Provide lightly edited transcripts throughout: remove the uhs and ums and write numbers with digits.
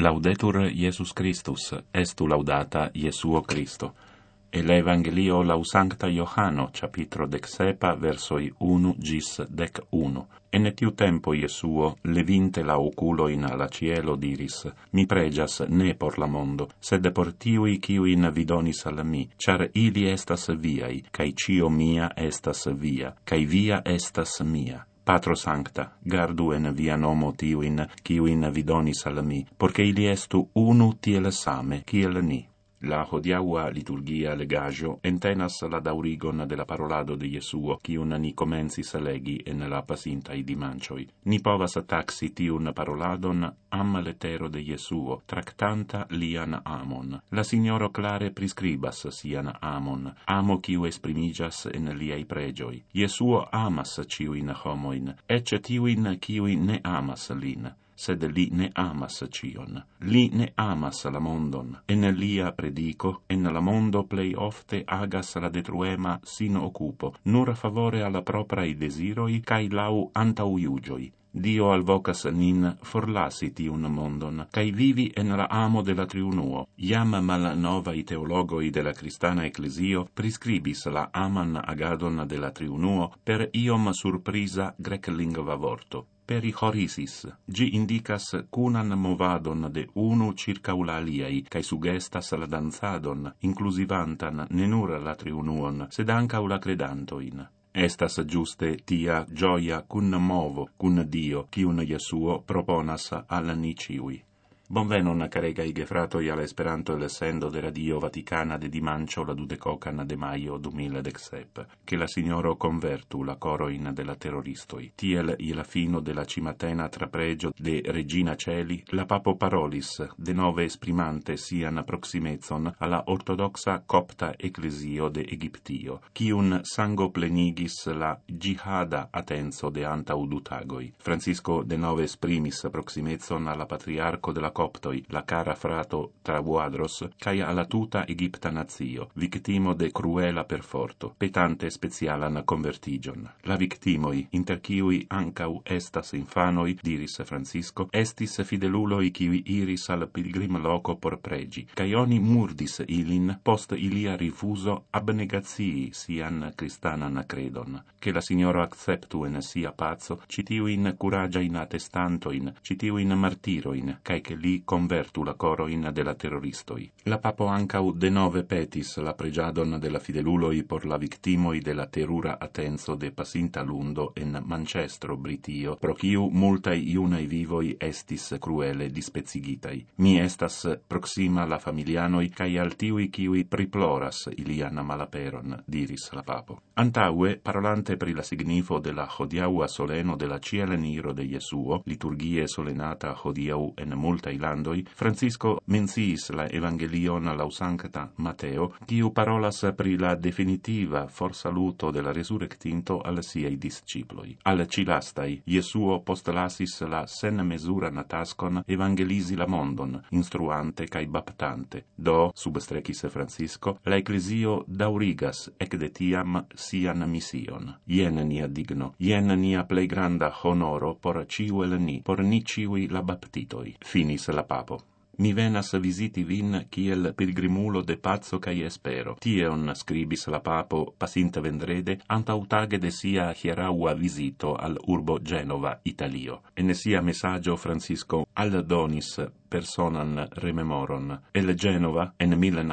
Laudetur Jesus Christus, estu laudata Jesuo Christo. El Evangelio lau Sancta Johano, capitro 17, versoi 1 gis 11. En tiu tempo Jesuo, levinte la oculoin alla cielo, diris: Mi pregias ne por la mondo, sed por tiui quiuin vidonis al mi, char ili estas viai, cae cio mia estas via, cae via estas mia. Patro Sancta, gardu en via nomo tiuin, quiuin vidonis al mi, porce ili estu unu tiel same, kiel ni. La hodiaua liturgia legajo entenas la daurigon de la parolado de Jesuo, quiun ni comencis legi en la pasintai dimancioi. Ni povas taxi tiun paroladon am letero de Jesuo, tractanta lian amon. La Signoro clare prescribas sian amon, amo quiu esprimigas en liai pregioi. Jesuo amas ciuin homoin, ecce tiuin quiui ne amas lin. Sed li ne amas cion. Li ne amas la mondon. En lia predico, en la mondo plei ofte agas la detruema sin occupo, nur favore alla proprai desiroi, cae lau antau iugioi. Dio alvocas nin forlasi tiun mondon, cae vivi en la amo de la triunuo. Iam malnovai teologoi de la Cristana Ecclesio prescribis la aman agadon de la triunuo per iom surprisa grec-lingva vorto. Perihorisis, gi indicas cunan movadon de unu circau la aliai, cae sugestas la danzadon, inclusivantan ne nur la triunuon, sed ancau la credantoin. Estas giuste tia gioia cun movo, cun Dio, cium Jesuo proponas al ni ciui. Bonvenon, caregai gefratoi, al Esperanto el sendo de Radio Vaticana de dimancio la 22 de maio 2017. Che la Signoro convertu la coroin de la terroristoi. Tiel il fino de la cimatena trapregio de Regina Celi, la Papo parolis, de nove esprimante sian proximezon alla ortodoxa copta ecclesio de Egiptio, cium sango plenigis la jihada atenzo de antaudutagoi. Francisco de nove esprimis proximezon alla patriarco de la coptoi, la cara frato Trabuadros, cae alla tuta Egipta nazio, victimo de cruela perforto, petante specialan convertigion. La victimoi, inter ciui ancau estas infanoi, diris Francisco, estis fideluloi ciui iris al pilgrim loco por pregi, cae oni murdis ilin post ilia rifuso abnegatii sian cristanan credon. Che la Signoro acceptu en sia pazzo citiuin curagiain attestantoin, citiuin martiroin, cae che li convertu la coroin de la terroristoi. La Papo ancau de nove petis la pregiadon de la fideluloi por la victimoi de la terura atenzo de pasinta lundo en Manchestro, Britio, pro ciu multai iunai vivoi estis cruele dispecigitai. Mi estas proxima la familianoi cae al tiui ciui priploras ilian malaperon, diris la Papo. Antaue, parolante pri la signifo de la hodiaua soleno de la cieleniro de Jesuo, liturgie solenata hodiau en multai landoi, Francisco menciis la Evangelion lau Sancta Mateo, quiu parolas pri la definitiva forsaluto de la resurrectinto al siei disciploi. Al cilastai, Jesuo postlasis la sen mesura natascon evangelisi la mondon, instruante cae baptante. Do, substrecis Francisco, la Ecclesio daurigas ec de tiam sian mission. Ien nia digno, ien nia plei granda honoro por ciuel ni, por ni ciui la baptitoi. Finis la Papo. Mi venas visiti vin kiel pilgrimulo de pazzo cae espero. Tion scribis la Papo pasinta vendrede antautage de sia hieraua visito al urbo Genova, Italio. En sia messaggio Francisco aldonis personan rememoron. El Genova, en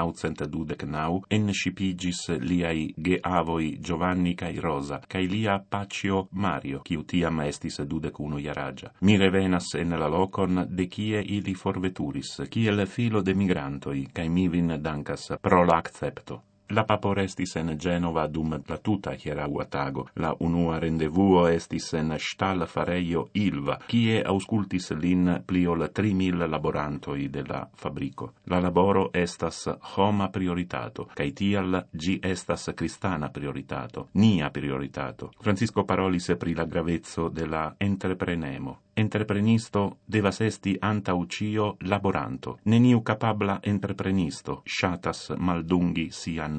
1929, enscipigis liai geavoi Giovanni cae Rosa, cae lia pacio Mario, quiu tiam estis 21 iaragia. Mi revenas en la locon de cie ili forveturis, kiel filo de migrantoi, cae mi vin dankas pro la accepto. La Papo restis en Genova dum la tuta hieraua tago. La unua rendevuo estis en stal fareio Ilva, kie auscultis lin pli ol 3000 laborantoi de la fabrico. La laboro estas homa prioritato, cae tial gi estas cristana prioritato, nia prioritato. Francisco parolis pri la gravezzo de la entreprenemo. Entreprenisto devas esti antau cio laboranto. Neniu capabla entreprenisto shatas maldungi sian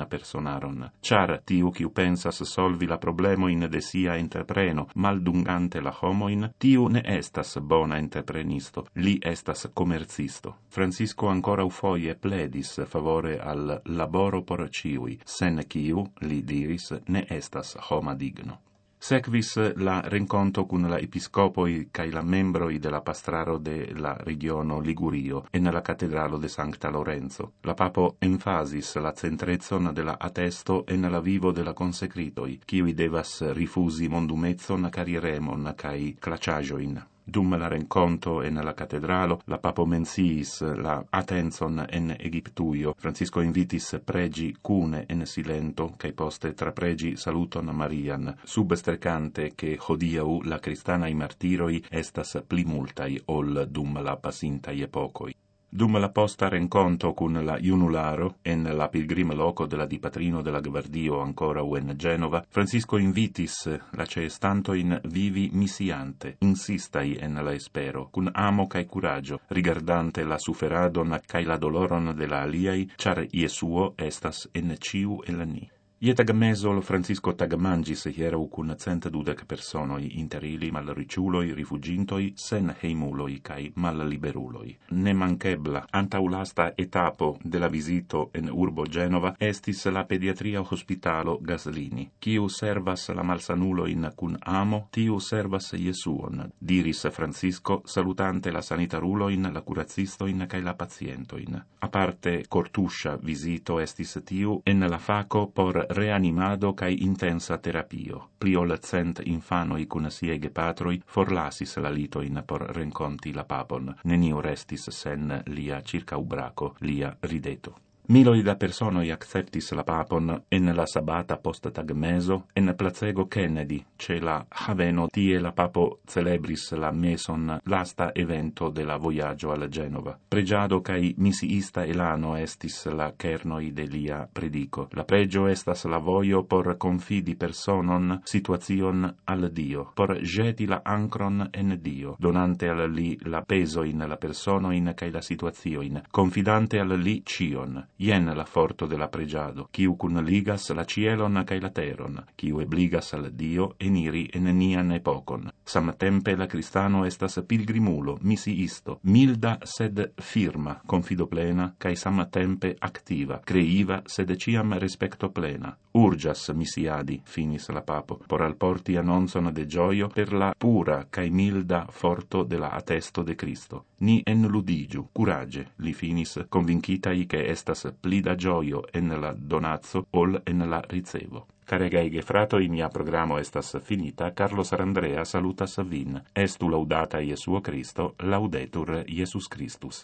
hominon personaron, char tiu quiu pensas solvi la problemo in de sia entrepreno, maldungante la homoin, tiu ne estas bona entreprenisto, li estas commercisto. Francisco ancora ufoie pledis favore al laboro por ciui, sen quiu, li diris, ne estas homa digno. Sequis la renconto cun la episcopoi cae la membroi de la pastraro de la regiono Ligurio en la catedralo de Sancta Lorenzo. La papo emphasis la centrezon de la attesto en la vivo de la consecritoi, quiui devas rifusi mondumezon carieremon cae claciagioin. Dum la renconto en la catedralo, la papo menciis la attenzon en Egiptuio. Francisco invitis pregi cune en silento, cae poste trapregi saluton Marian, substrecante che hodiau la cristanai martiroi estas pli multai ol dum la pasintai epocoi. Dum la posta renconto cun la Iunularo, en la pilgrim loco de la Dipatrino de la Gvardio ancora en Genova, Francisco invitis la ceestantoin vivi missiante, insistai en la espero, cun amo cae curagio, rigardante la suferadon cae la doloron de la aliai, char Iesuo estas en ciu el ni. Ie tagmesol Francisco tagmangis hierau cun 120 personoi, inter ili malriciuloi, rifugintoi, sen heimuloi cae malliberuloi. Ne manchebla, antau lasta etapo de la visito en urbo Genova, estis la pediatria hospitalo Gaslini. Ciu servas la malsanuloin cun amo, tiu servas Iesuon, diris Francisco, salutante la sanitaruloin, la curacistoin cae la pacientoin. Aparte cortuscia visito estis tiu en la faco por reanimado cae intensa terapio. Pli ol 100 infanoi cun siege patroi forlasis la litoin por renconti la papon. Neniu restis sen lia circaubraco, lia rideto. Miloi da personoi acceptis la papon en la sabata post tagmeso en placego Kennedy, ce la haveno tie la papo celebris la meson lasta evento de la voyaggio al Genova. Pregiado cae misiista elano estis la kernoi de lia predico. La pregio estas la voio por confidi personon situazion al Dio, por jeti la ancron en Dio, donante al li la peso in la personoin cae la situazioin, confidante al li cion. Ien la forto de la pregiado, quiu cun ligas la cielon cae la teron, quiu ebligas al Dio eniri en nian epocon. Samtempe la cristano estas pilgrimulo, misiisto, milda sed firma, confido plena, cae samtempe activa, creiva sed ciam respecto plena. Urgas misiadi, finis la papo, por alporti annonzon de gioio per la pura cae milda forto de la attesto de Cristo. Ni enludigiu, curage, li finis, convincitai che estas pli da gioio en la donazzo ol en la ricevo. Caregai gefratoi, mia programo estas finita. Carlos Arandrea salutas vin. Estu laudata Iesuo Cristo, laudetur Iesus Christus.